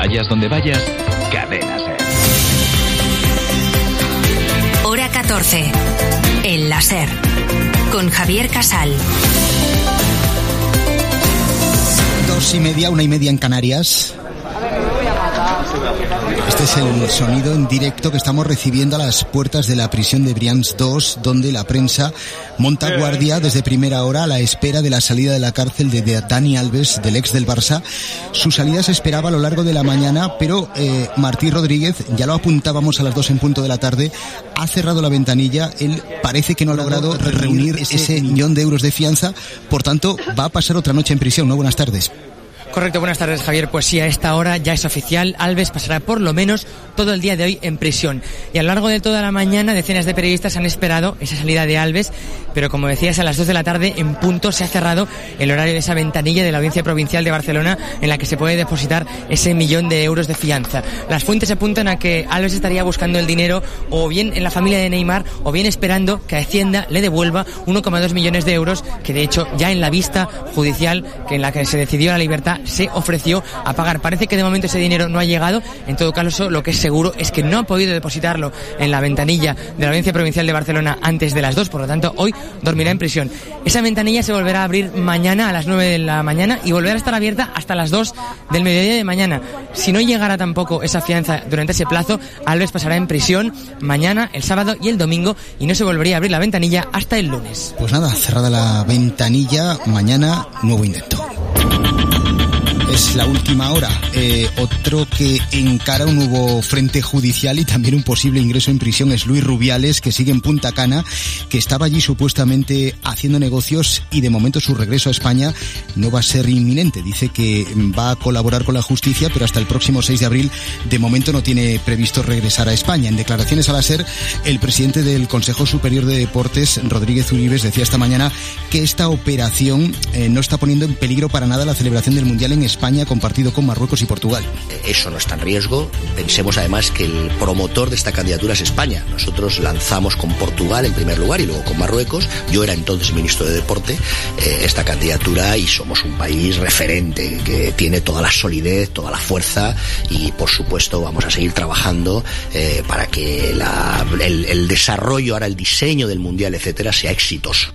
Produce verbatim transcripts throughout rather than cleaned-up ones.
Vayas donde vayas, Cadena Ser. Hora catorce. El Láser. Con Javier Casal. Dos y media, una y media en Canarias. Este es el sonido en directo que estamos recibiendo a las puertas de la prisión de Brians dos, donde la prensa monta guardia desde primera hora a la espera de la salida de la cárcel de Dani Alves, del ex del Barça. Su salida se esperaba a lo largo de la mañana, pero eh, Martí Rodríguez, ya lo apuntábamos a las dos en punto de la tarde, ha cerrado la ventanilla. Él parece que no ha logrado reunir ese millón de euros de fianza, por tanto va a pasar otra noche en prisión, ¿no? Buenas tardes. Correcto, buenas tardes, Javier. Pues sí, a esta hora ya es oficial. Alves pasará por lo menos todo el día de hoy en prisión. Y a lo largo de toda la mañana, decenas de periodistas han esperado esa salida de Alves, pero como decías, a las dos de la tarde en punto se ha cerrado el horario de esa ventanilla de la Audiencia Provincial de Barcelona en la que se puede depositar ese millón de euros de fianza. Las fuentes apuntan a que Alves estaría buscando el dinero o bien en la familia de Neymar o bien esperando que Hacienda le devuelva uno coma dos millones de euros que, de hecho, ya en la vista judicial que en la que se decidió la libertad se ofreció a pagar. Parece que de momento ese dinero no ha llegado. En todo caso, lo que es seguro es que no ha podido depositarlo en la ventanilla de la Audiencia Provincial de Barcelona antes de las dos, por lo tanto hoy dormirá en prisión. Esa ventanilla se volverá a abrir mañana a las nueve de la mañana y volverá a estar abierta hasta las dos del mediodía de mañana. Si no llegara tampoco esa fianza durante ese plazo, Alves pasará en prisión mañana, el sábado y el domingo, y no se volvería a abrir la ventanilla hasta el lunes. Pues nada, cerrada la ventanilla, mañana nuevo intento. Es la última hora. Eh, otro que encara un nuevo frente judicial y también un posible ingreso en prisión es Luis Rubiales, que sigue en Punta Cana, que estaba allí supuestamente haciendo negocios y de momento su regreso a España no va a ser inminente. Dice que va a colaborar con la justicia, pero hasta el próximo seis de abril de momento no tiene previsto regresar a España. En declaraciones a la SER, el presidente del Consejo Superior de Deportes, Rodríguez Uribes, decía esta mañana que esta operación eh, no está poniendo en peligro para nada la celebración del Mundial en España, compartido con Marruecos y Portugal. Eso no está en riesgo. Pensemos además que el promotor de esta candidatura es España. Nosotros lanzamos con Portugal en primer lugar y luego con Marruecos. Yo era entonces ministro de Deporte, eh, esta candidatura, y somos un país referente que tiene toda la solidez, toda la fuerza, y por supuesto vamos a seguir trabajando eh, para que la, el, el desarrollo, ahora el diseño del Mundial, etcétera, sea exitoso.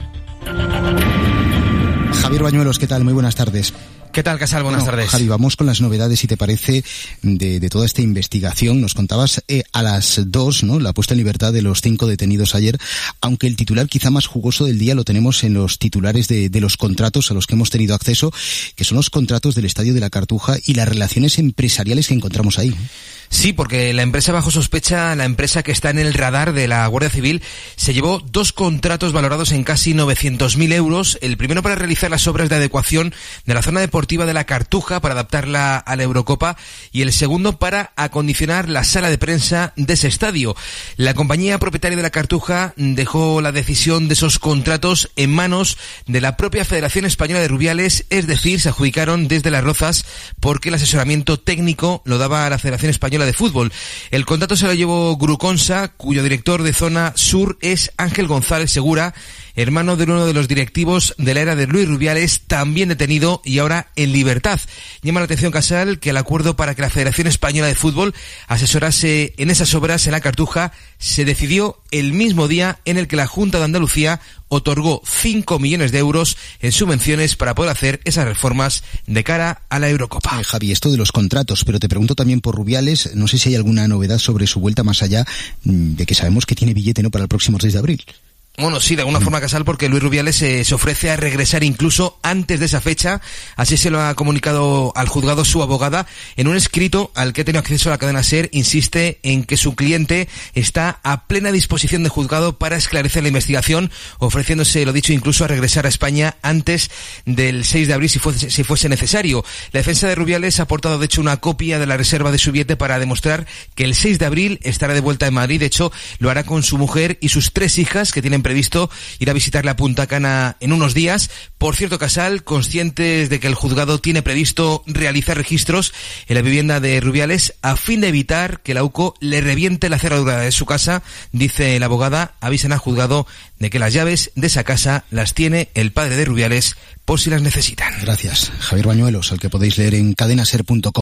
Javier Bañuelos, ¿qué tal? Muy buenas tardes. ¿Qué tal, Casal? Buenas bueno, tardes. Javi, vamos con las novedades, si te parece, de, de toda esta investigación. Nos contabas eh, a las dos, ¿no?, la puesta en libertad de los cinco detenidos ayer, aunque el titular quizá más jugoso del día lo tenemos en los titulares de, de los contratos a los que hemos tenido acceso, que son los contratos del Estadio de la Cartuja y las relaciones empresariales que encontramos ahí. Sí, porque la empresa bajo sospecha, la empresa que está en el radar de la Guardia Civil, se llevó dos contratos valorados en casi novecientos mil euros. El primero para realizar las obras de adecuación de la zona deportiva de la Cartuja para adaptarla a la Eurocopa, y el segundo para acondicionar la sala de prensa de ese estadio. La compañía propietaria de la Cartuja dejó la decisión de esos contratos en manos de la propia Federación Española de Rubiales, es decir, se adjudicaron desde Las Rozas porque el asesoramiento técnico lo daba la Federación Española de Fútbol. El contrato se lo llevó Gruconsa, cuyo director de zona sur es Ángel González Segura, hermano de uno de los directivos de la era de Luis Rubiales, también detenido y ahora en libertad. Llama la atención, Casal, que el acuerdo para que la Federación Española de Fútbol asesorase en esas obras en la Cartuja se decidió el mismo día en el que la Junta de Andalucía otorgó cinco millones de euros en subvenciones para poder hacer esas reformas de cara a la Eurocopa. Eh, Javi, esto de los contratos, pero te pregunto también por Rubiales, no sé si hay alguna novedad sobre su vuelta más allá de que sabemos que tiene billete, ¿no?, para el próximo seis de abril. Bueno, sí, de alguna forma, Casal, porque Luis Rubiales eh, se ofrece a regresar incluso antes de esa fecha. Así se lo ha comunicado al juzgado su abogada. En un escrito al que ha tenido acceso a la cadena SER, insiste en que su cliente está a plena disposición del juzgado para esclarecer la investigación, ofreciéndose, lo dicho, incluso a regresar a España antes del seis de abril si fuese, si fuese necesario. La defensa de Rubiales ha aportado, de hecho, una copia de la reserva de su billete para demostrar que el seis de abril estará de vuelta en Madrid. De hecho, lo hará con su mujer y sus tres hijas, que tienen previsto ir a visitarle a Punta Cana en unos días. Por cierto, Casal, conscientes de que el juzgado tiene previsto realizar registros en la vivienda de Rubiales a fin de evitar que la U C O le reviente la cerradura de su casa, dice la abogada, avisan al juzgado de que las llaves de esa casa las tiene el padre de Rubiales por si las necesitan. Gracias, Javier Bañuelos, al que podéis leer en cadena ser punto com.